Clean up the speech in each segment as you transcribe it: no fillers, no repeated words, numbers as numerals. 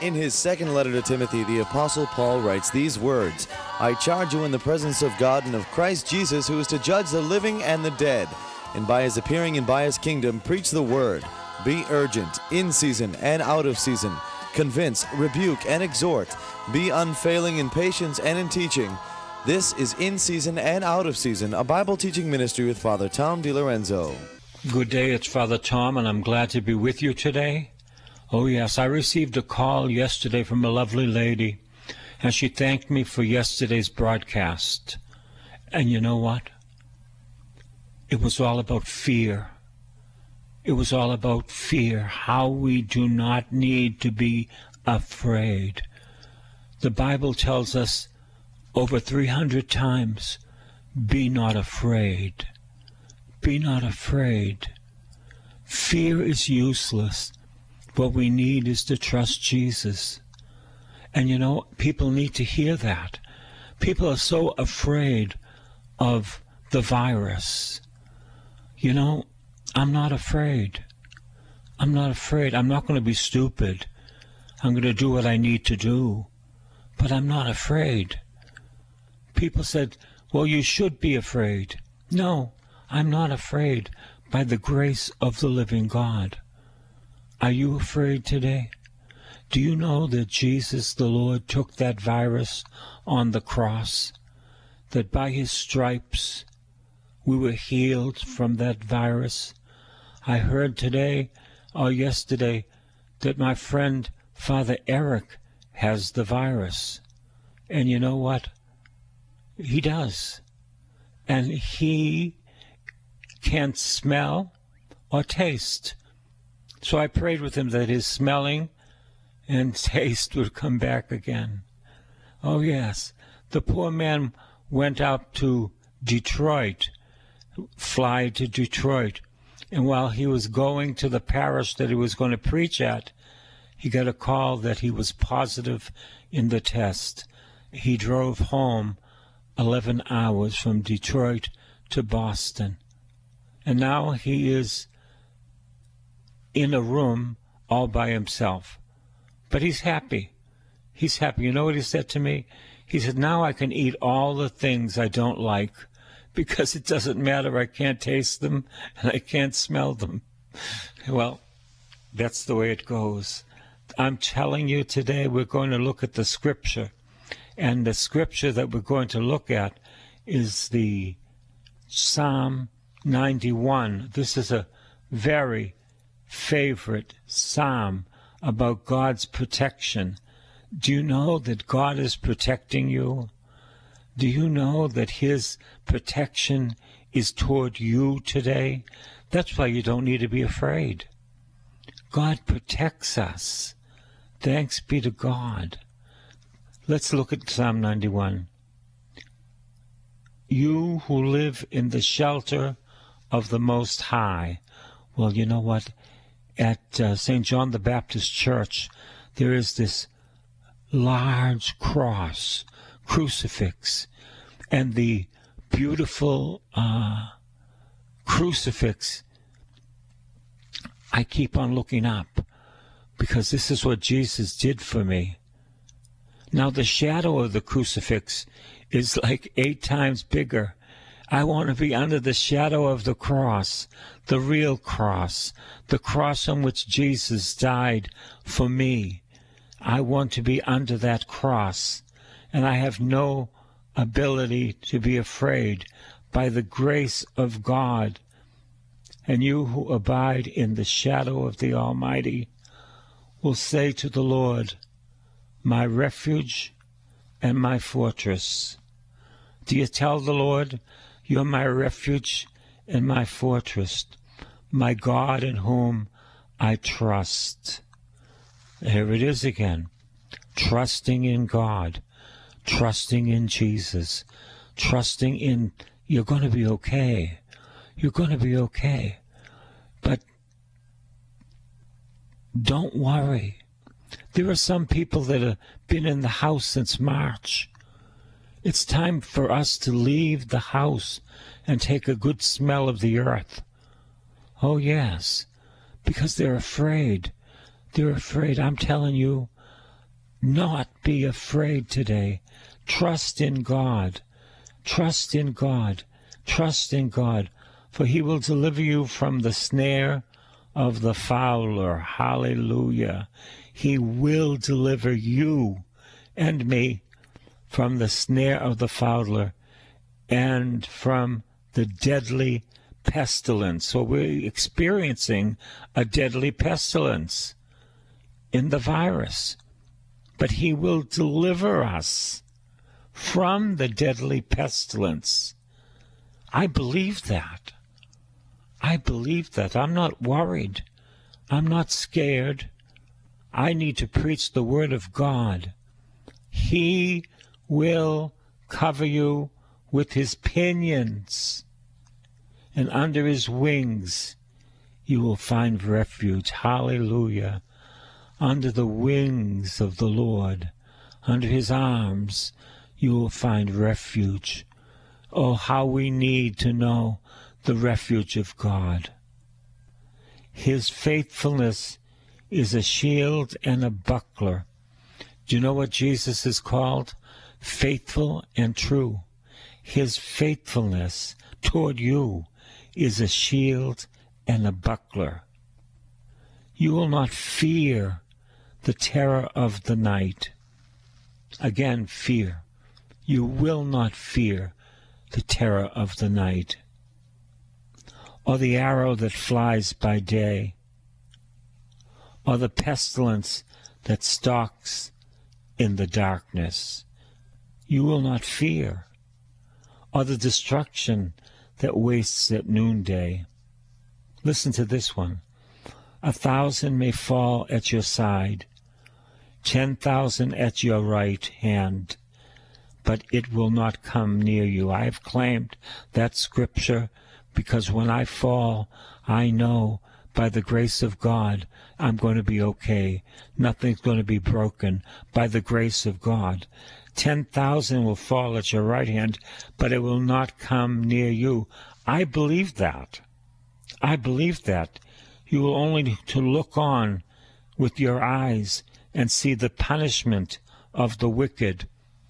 In his second letter to Timothy, the Apostle Paul writes these words, I charge you in the presence of God and of Christ Jesus, who is to judge the living and the dead, and by his appearing and by his kingdom, preach the word. Be urgent, in season and out of season. Convince, rebuke, and exhort. Be unfailing in patience and in teaching. This is In Season and Out of Season, a Bible teaching ministry with Father Tom DiLorenzo. Good day, it's Father Tom, and I'm glad to be with you today. Oh yes, I received a call yesterday from a lovely lady, and she thanked me for yesterday's broadcast. And you know what? It was all about fear. It was all about fear, how we do not need to be afraid. The Bible tells us over 300 times, be not afraid. Be not afraid. Fear is useless. What we need is to trust Jesus. And you know, people need to hear that. People are so afraid of the virus. You know, I'm not afraid. I'm not afraid. I'm not going to be stupid. I'm going to do what I need to do. But I'm not afraid. People said, well, you should be afraid. No, I'm not afraid by the grace of the living God. Are you afraid today? Do you know that Jesus the Lord took that virus on the cross? That by his stripes we were healed from that virus? I heard today or yesterday that my friend Father Eric has the virus. And you know what? He does. And he can't smell or taste. So I prayed with him that his smelling and taste would come back again. Oh, yes. The poor man went out to Detroit, fly to Detroit. And while he was going to the parish that he was going to preach at, he got a call that he was positive in the test. He drove home 11 hours from Detroit to Boston. And now he is in a room all by himself. But he's happy. He's happy. You know what he said to me? He said, now I can eat all the things I don't like because it doesn't matter. I can't taste them and I can't smell them. Well, that's the way it goes. I'm telling you today we're going to look at the scripture. And the scripture that we're going to look at is the Psalm 91. This is a very favorite psalm about God's protection. Do you know that God is protecting you? Do you know that his protection is toward you today? That's why you don't need to be afraid. God protects us. Thanks be to God. Let's look at Psalm 91. You who live in the shelter of the Most High. Well, you know what? At St. John the Baptist Church, there is this large cross, crucifix, and the beautiful crucifix, I keep on looking up because this is what Jesus did for me. Now, the shadow of the crucifix is like 8 times bigger. I want to be under the shadow of the cross, the real cross, the cross on which Jesus died for me. I want to be under that cross, and I have no ability to be afraid by the grace of God. And you who abide in the shadow of the Almighty will say to the Lord, my refuge and my fortress. Do you tell the Lord, you're my refuge and my fortress, my God in whom I trust? Here it is again. Trusting in God, trusting in Jesus, trusting in you're going to be okay. You're going to be okay. But don't worry. There are some people that have been in the house since March. It's time for us to leave the house and take a good smell of the earth. Oh, yes, because they're afraid. They're afraid. I'm telling you, not be afraid today. Trust in God. Trust in God. Trust in God. For he will deliver you from the snare of the fowler. Hallelujah. He will deliver you and me from the snare of the fowler and from the deadly pestilence. So we're experiencing a deadly pestilence in the virus. But he will deliver us from the deadly pestilence. I believe that. I believe that. I'm not worried. I'm not scared. I need to preach the word of God. He will cover you with his pinions, and under his wings you will find refuge. Hallelujah. Under the wings of the Lord, under his arms, you will find refuge. Oh, how we need to know the refuge of God. His faithfulness is a shield and a buckler. Do you know what Jesus is called? Faithful and true. His faithfulness toward you is a shield and a buckler. You will not fear the terror of the night. Again, fear. You will not fear the terror of the night, or the arrow that flies by day, or the pestilence that stalks in the darkness. You will not fear, or the destruction that wastes at noonday. Listen to this one. 1,000 may fall at your side, 10,000 at your right hand, but it will not come near you. I have claimed that scripture because when I fall, I know by the grace of God I'm going to be okay. Nothing's going to be broken by the grace of God. 10,000 will fall at your right hand, but it will not come near you. I believe that. I believe that. You will only need to look on with your eyes and see the punishment of the wicked.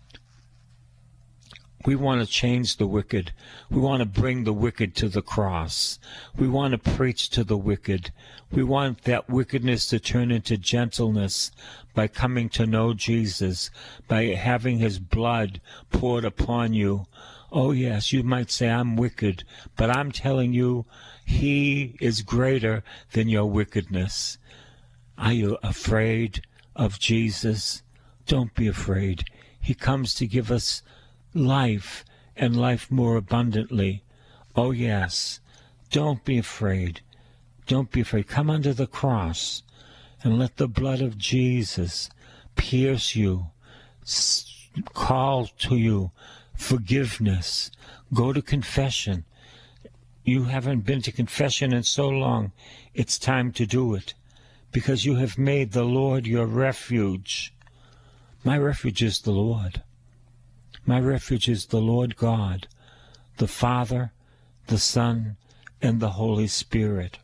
We want to change the wicked. We want to bring the wicked to the cross. We want to preach to the wicked. We want that wickedness to turn into gentleness by coming to know Jesus, by having his blood poured upon you. Oh yes, you might say, I'm wicked, but I'm telling you, he is greater than your wickedness. Are you afraid of Jesus? Don't be afraid. He comes to give us life, and life more abundantly. Oh yes, don't be afraid. Don't be afraid. Come under the cross and let the blood of Jesus pierce you, call to you forgiveness. Go to confession. You haven't been to confession in so long. It's time to do it, because you have made the Lord your refuge. My refuge is the Lord. My refuge is the Lord God, the Father, the Son, and the Holy Spirit.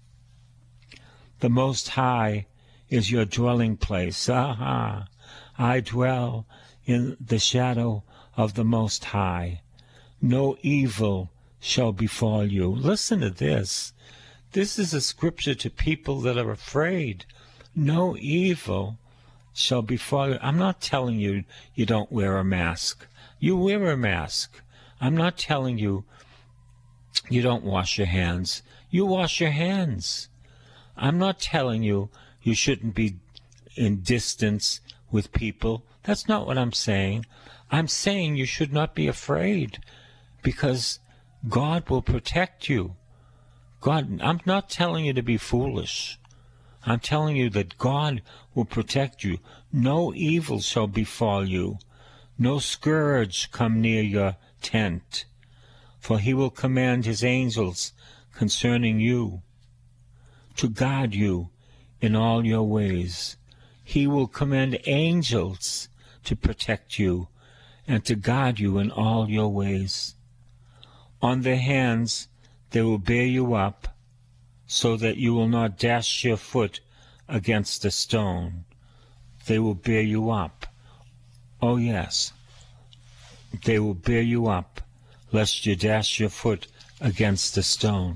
The Most High is your dwelling place. I dwell in the shadow of the Most High. No evil shall befall you. Listen to this. This is a scripture to people that are afraid. No evil shall befall you. I'm not telling you you don't wear a mask. You wear a mask. I'm not telling you you don't wash your hands. You wash your hands. I'm not telling you you shouldn't be in distance with people. That's not what I'm saying. I'm saying you should not be afraid, because God will protect you. God, I'm not telling you to be foolish. I'm telling you that God will protect you. No evil shall befall you. No scourge come near your tent. For he will command his angels concerning you to guard you in all your ways. He will command angels to protect you and to guard you in all your ways. On their hands they will bear you up, so that you will not dash your foot against a stone. They will bear you up. Oh, yes. They will bear you up, lest you dash your foot against a stone.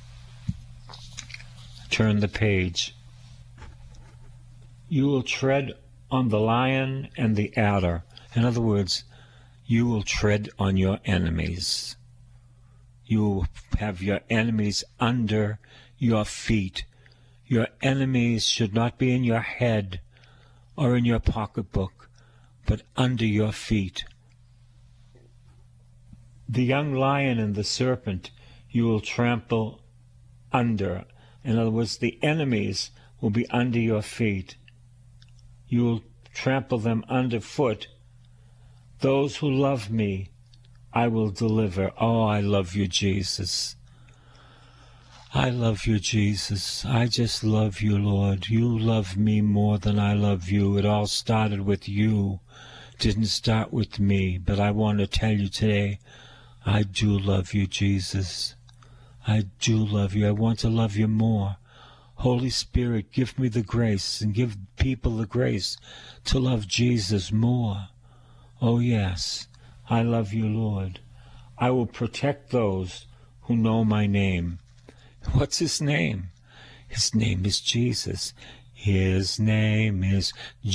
Turn the page. You will tread on the lion and the adder. In other words, you will tread on your enemies. You will have your enemies under your feet. Your enemies should not be in your head or in your pocketbook, but under your feet. The young lion and the serpent you will trample under. In other words, the enemies will be under your feet. You will trample them underfoot. Those who love me, I will deliver. Oh, I love you, Jesus. I love you, Jesus. I just love you, Lord. You love me more than I love you. It all started with you. Didn't start with me. But I want to tell you today, I do love you, Jesus. I do love you. I want to love you more. Holy Spirit, give me the grace and give people the grace to love Jesus more. Oh, yes, I love you, Lord. I will protect those who know my name. What's his name? His name is Jesus. His name is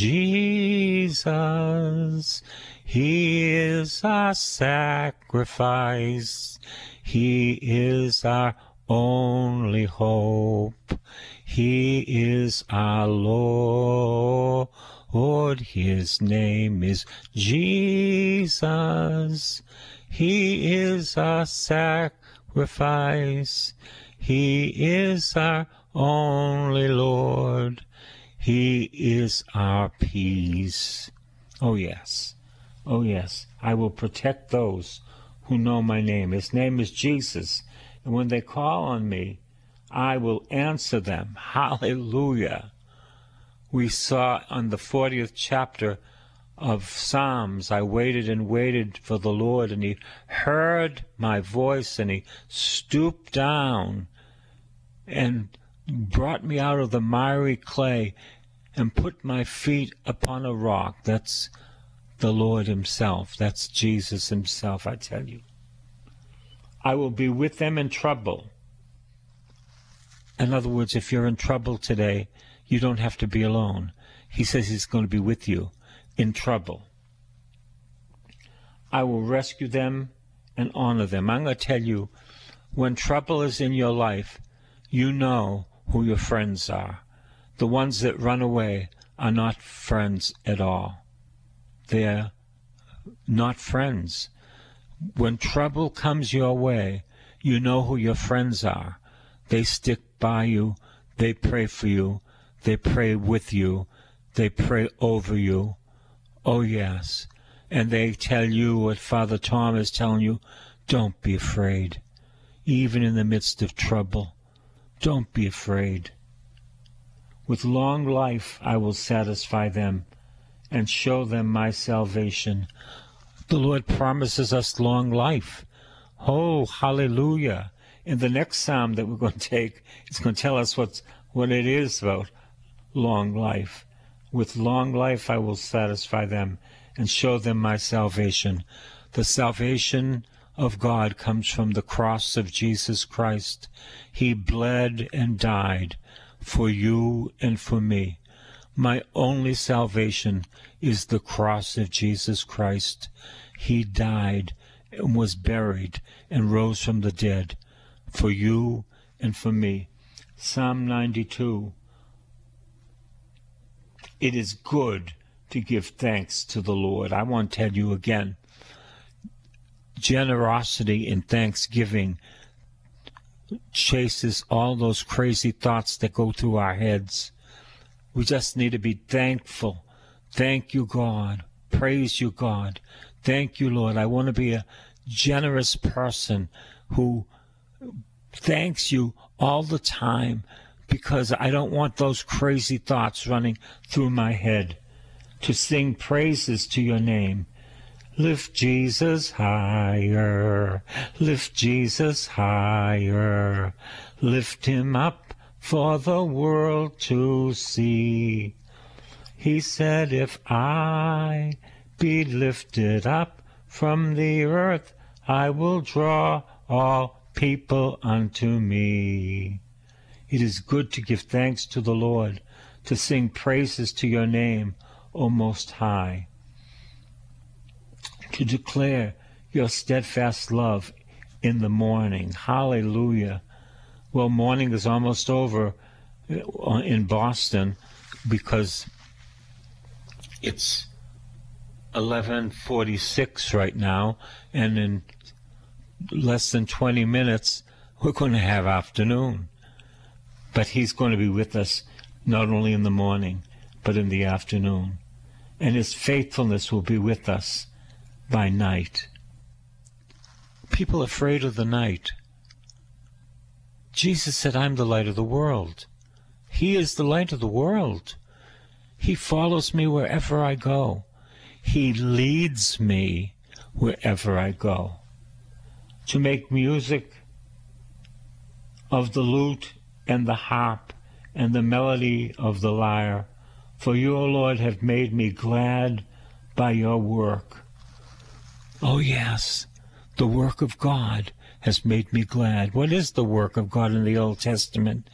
Jesus. He is our sacrifice. He is our only hope. He is our Lord. His name is Jesus. He is our sacrifice. He is our only Lord. He is our peace. Oh, yes. Oh, yes. I will protect those who know my name. His name is Jesus. And when they call on me, I will answer them. Hallelujah. We saw on the 40th chapter of Psalms, I waited and waited for the Lord, and he heard my voice, and he stooped down and brought me out of the miry clay and put my feet upon a rock. That's the Lord himself. That's Jesus himself, I tell you. I will be with them in trouble. In other words, if you're in trouble today, you don't have to be alone. He says he's going to be with you in trouble. I will rescue them and honor them. I'm going to tell you, when trouble is in your life, you know who your friends are. The ones that run away are not friends at all. They're not friends. When trouble comes your way, you know who your friends are. They stick by you. They pray for you. They pray with you. They pray over you. Oh, yes. And they tell you what Father Tom is telling you. Don't be afraid. Even in the midst of trouble, don't be afraid. With long life I will satisfy them and show them my salvation. The Lord promises us long life. Oh, hallelujah. In the next psalm that we're going to take, it's going to tell us what it is about long life. With long life I will satisfy them and show them my salvation. The salvation of God comes from the cross of Jesus Christ. He bled and died for you and for me. My only salvation is the cross of Jesus Christ. He died and was buried and rose from the dead for you and for me. Psalm 92. It is good to give thanks to the Lord. I want to tell you again, generosity and thanksgiving chases all those crazy thoughts that go through our heads. We just need to be thankful. Thank you, God. Praise you, God. Thank you, Lord. I want to be a generous person who thanks you all the time, because I don't want those crazy thoughts running through my head. To sing praises to your name. Lift Jesus higher, lift Jesus higher, lift him up for the world to see. He said, if I be lifted up from the earth, I will draw all people unto me. It is good to give thanks to the Lord, to sing praises to your name, O Most High, to declare your steadfast love in the morning. Hallelujah. Well, morning is almost over in Boston because it's 11:46 right now, and in less than 20 minutes we're going to have afternoon. But he's going to be with us not only in the morning, but in the afternoon. And his faithfulness will be with us by night. People are afraid of the night. Jesus said, I'm the light of the world. He is the light of the world. He follows me wherever I go. He leads me wherever I go. To make music of the lute and the harp and the melody of the lyre, for you, O Lord, have made me glad by your work. Oh yes, the work of God has made me glad. What is the work of God in the Old Testament?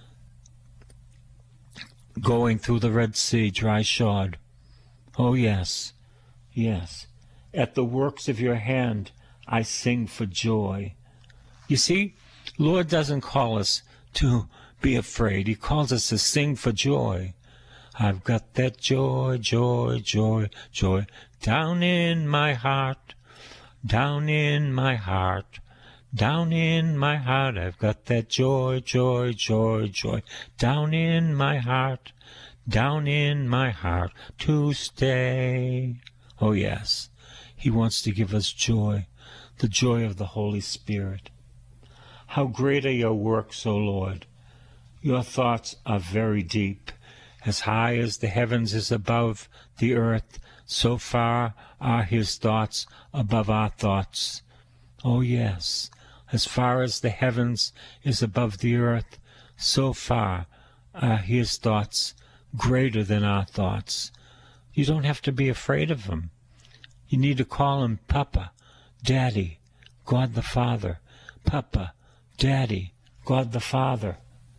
Going through the Red Sea, dry-shod. Oh yes, yes. At the works of your hand, I sing for joy. You see, Lord doesn't call us to be afraid. He calls us to sing for joy. I've got that joy, joy, joy, joy down in my heart, down in my heart, down in my heart. I've got that joy, joy, joy, joy down in my heart, down in my heart to stay. Oh yes, he wants to give us joy, the joy of the Holy Spirit. How great are your works, O Lord! Your thoughts are very deep. As high as the heavens is above the earth, so far are his thoughts above our thoughts. Oh yes, as far as the heavens is above the earth, so far are his thoughts greater than our thoughts. You don't have to be afraid of him. You need to call him Papa, Daddy, God the Father. Papa, Daddy, God the Father.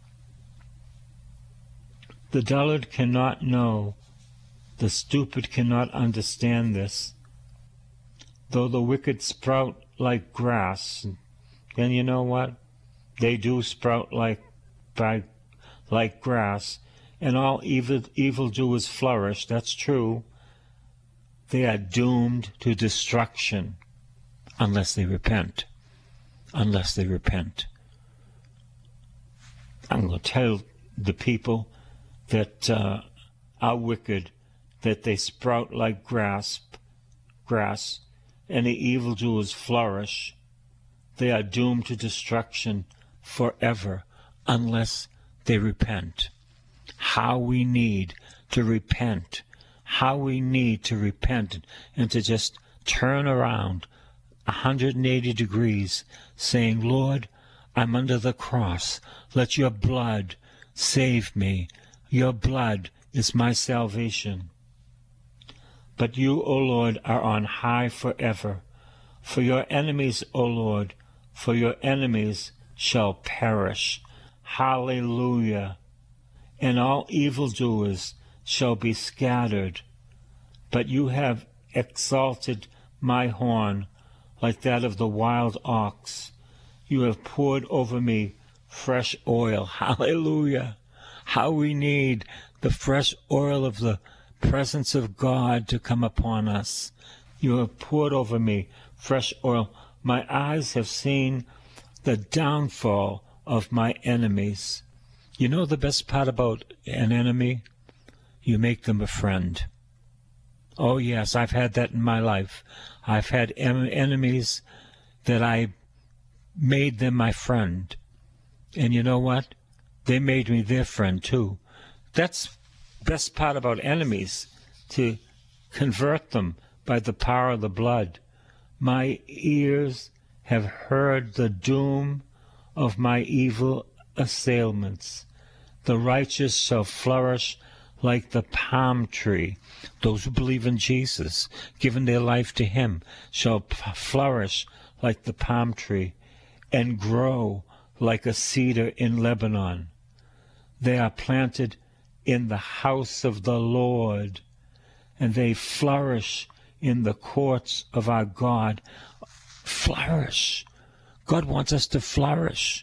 The dullard cannot know, the stupid cannot understand this. Though the wicked sprout like grass, then you know what? They do sprout like grass, and all evildoers flourish, that's true. They are doomed to destruction unless they repent. Unless they repent. I'm going to tell the people that are wicked, that they sprout like grass, and the evildoers flourish. They are doomed to destruction forever unless they repent. How we need to repent. How we need to repent and to just turn around 180 degrees, saying, Lord, I'm under the cross. Let your blood save me. Your blood is my salvation. But you, O Lord, are on high forever. For your enemies, O Lord, for your enemies shall perish. Hallelujah. And all evildoers shall be scattered. But you have exalted my horn like that of the wild ox. You have poured over me fresh oil. Hallelujah. How we need the fresh oil of the presence of God to come upon us. You have poured over me fresh oil. My eyes have seen the downfall of my enemies. You know the best part about an enemy? You make them a friend. Oh yes, I've had that in my life. I've had enemies that I made them my friend. And you know what? They made me their friend too. That's the best part about enemies, to convert them by the power of the blood. My ears have heard the doom of my evil assailants. The righteous shall flourish like the palm tree. Those who believe in Jesus, given their life to him, shall flourish like the palm tree and grow like a cedar in Lebanon. They are planted in the house of the Lord, and they flourish in the courts of our God. Flourish. God wants us to flourish.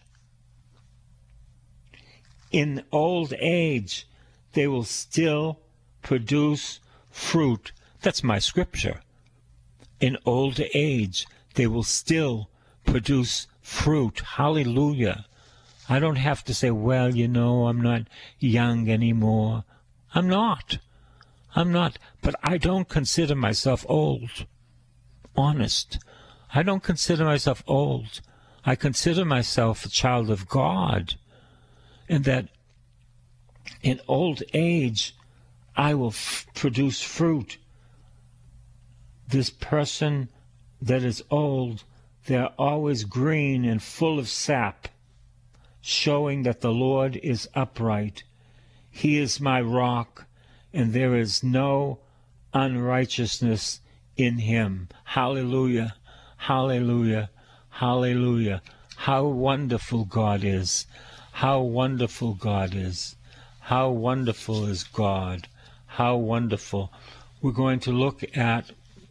In old age, they will still produce fruit. That's my scripture. In old age, they will still produce fruit. Hallelujah. I don't have to say, well, I'm not young anymore. I'm not. But I don't consider myself old. Honest. I don't consider myself old. I consider myself a child of God. And that in old age, I will produce fruit. This person that is old, they're always green and full of sap, showing that the Lord is upright. He is my rock, and there is no unrighteousness in him. Hallelujah, hallelujah, hallelujah. How wonderful God is. How wonderful God is. How wonderful is God. How wonderful. We're going to look at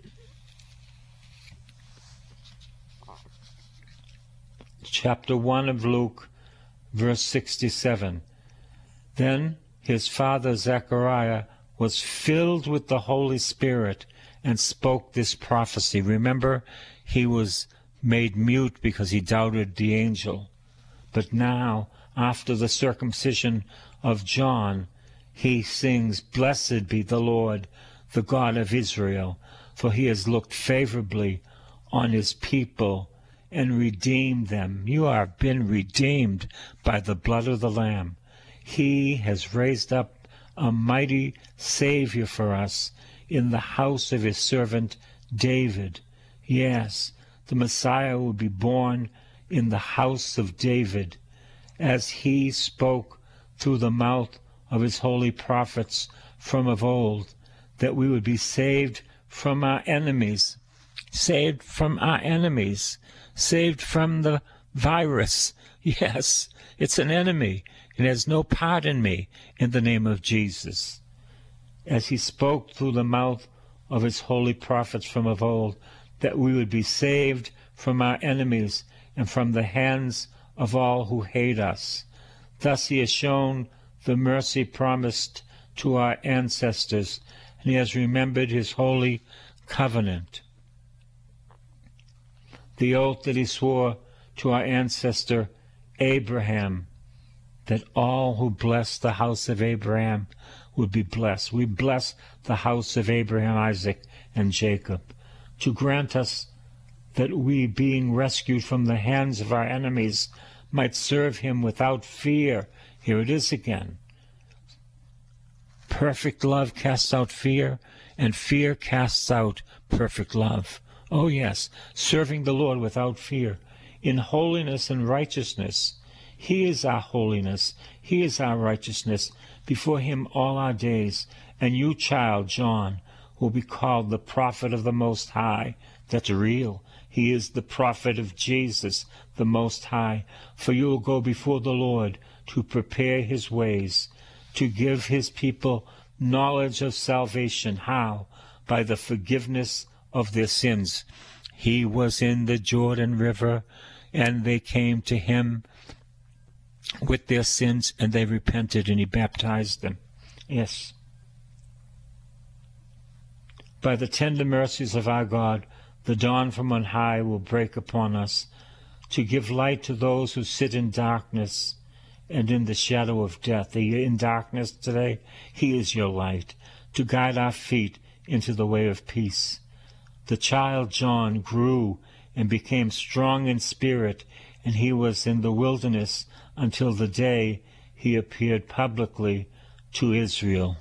chapter 1 of Luke, verse 67. Then his father Zechariah was filled with the Holy Spirit and spoke this prophecy. Remember, he was made mute because he doubted the angel. But now, after the circumcision of John, he sings, "Blessed be the Lord, the God of Israel, for he has looked favorably on his people and redeemed them." You have been redeemed by the blood of the Lamb. He has raised up a mighty Savior for us in the house of his servant David. Yes, the Messiah will be born in the house of David, as he spoke through the mouth of his holy prophets from of old, that we would be saved from our enemies, saved from our enemies, saved from the virus. Yes, it's an enemy. It has no part in me, in the name of Jesus. As he spoke through the mouth of his holy prophets from of old, that we would be saved from our enemies and from the hands of all who hate us. Thus he has shown the mercy promised to our ancestors, and he has remembered his holy covenant. The oath that he swore to our ancestor Abraham, that all who bless the house of Abraham would be blessed. We bless the house of Abraham, Isaac, and Jacob, to grant us that we, being rescued from the hands of our enemies, might serve him without fear. Here it is again. Perfect love casts out fear, and fear casts out perfect love. Oh yes, serving the Lord without fear, in holiness and righteousness. He is our holiness. He is our righteousness. Before him all our days. And you, child, John, will be called the prophet of the Most High. That's real. He is the prophet of Jesus, the Most High. For you will go before the Lord to prepare his ways, to give his people knowledge of salvation. How? By the forgiveness of their sins. He was in the Jordan River, and they came to him with their sins, and they repented, and he baptized them. Yes. By the tender mercies of our God, the dawn from on high will break upon us, to give light to those who sit in darkness and in the shadow of death. Are you in darkness today? He is your light, to guide our feet into the way of peace. The child John grew and became strong in spirit, and he was in the wilderness until the day he appeared publicly to Israel.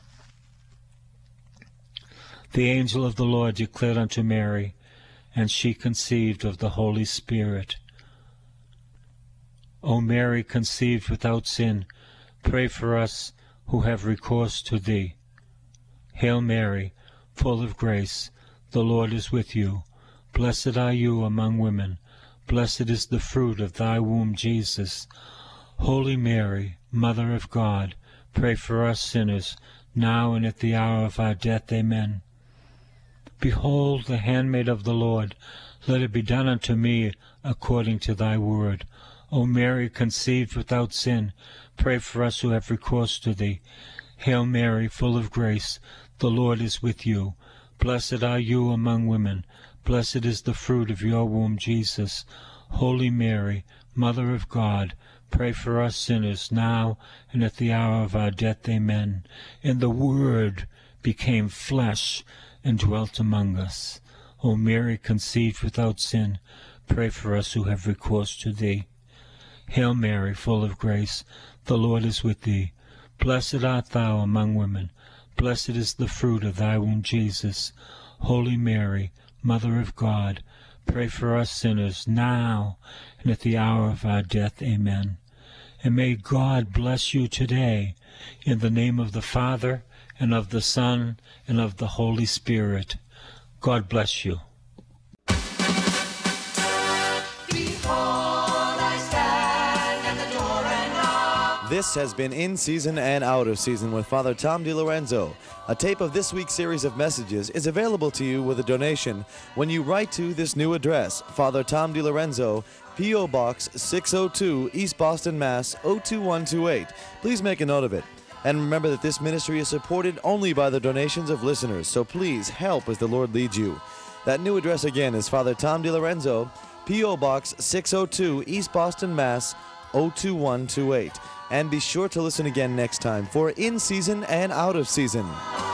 The angel of the Lord declared unto Mary, and she conceived of the Holy Spirit. O Mary, conceived without sin, pray for us who have recourse to thee. Hail Mary, full of grace, the Lord is with you. Blessed are you among women. Blessed is the fruit of thy womb, Jesus. Holy Mary, Mother of God, pray for us sinners, now and at the hour of our death. Amen. Behold the handmaid of the Lord. Let it be done unto me according to thy word. O Mary, conceived without sin, pray for us who have recourse to thee. Hail Mary, full of grace, the Lord is with you. Blessed are you among women. Blessed is the fruit of your womb, Jesus. Holy Mary, Mother of God, pray for us sinners, now and at the hour of our death. Amen. And the Word became flesh and dwelt among us. O Mary, conceived without sin, pray for us who have recourse to thee. Hail Mary, full of grace, the Lord is with thee. Blessed art thou among women. Blessed is the fruit of thy womb, Jesus. Holy Mary, Mother of God, pray for us sinners, now and at the hour of our death. Amen. And may God bless you today, in the name of the Father, and of the Son, and of the Holy Spirit. God bless you. This has been In Season and Out of Season with Father Tom DiLorenzo. A tape of this week's series of messages is available to you with a donation when you write to this new address, Father Tom DiLorenzo, P.O. Box 602, East Boston, Mass. 02128. Please make a note of it. And remember that this ministry is supported only by the donations of listeners, so please help as the Lord leads you. That new address again is Father Tom DiLorenzo, P.O. Box 602, East Boston, Mass. 02128. And be sure to listen again next time for In Season and Out of Season.